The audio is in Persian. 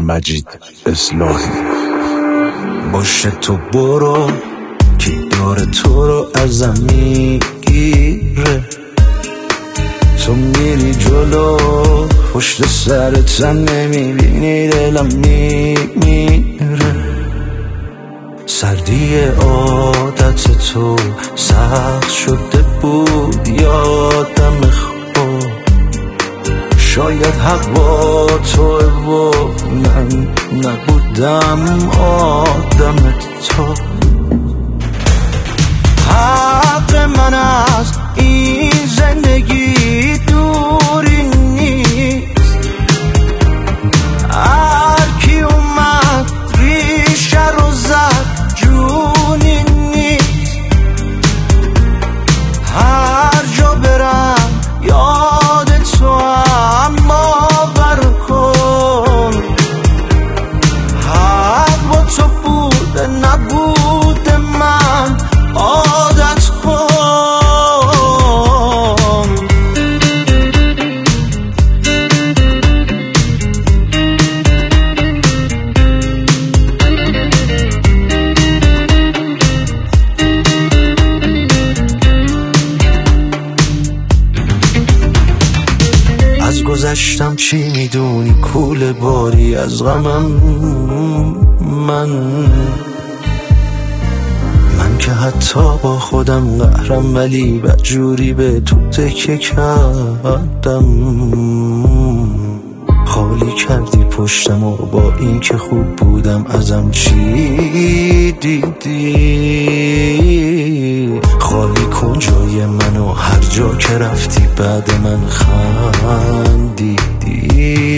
مجید اصلاحی. باشه تو برو که داره تو رو ازم میگیره، تو میری جلو پشت سرتم نمیبینی دلم میمیره. سردی عادت تو سخت شده بود یادم خود، شاید حق با توه و من نبودم آدم تو. حق من از این زندگی دوری نیست، هر کی اومد ریشه رو زد جونی نیست. هر جا برم یاد تو هم باور کن، حق با تو بوده نبوده من عادت کن. از گذشتم چی میدونی کول باری از غمم، من که حتی با خودم قهرم ولی بدجوری به تو تکه کردم. خالی کردی پشتم و با این که خوب بودم ازم چی دیدی؟ خالی کن جای منو هر جا که رفتی بعد من خندیدی.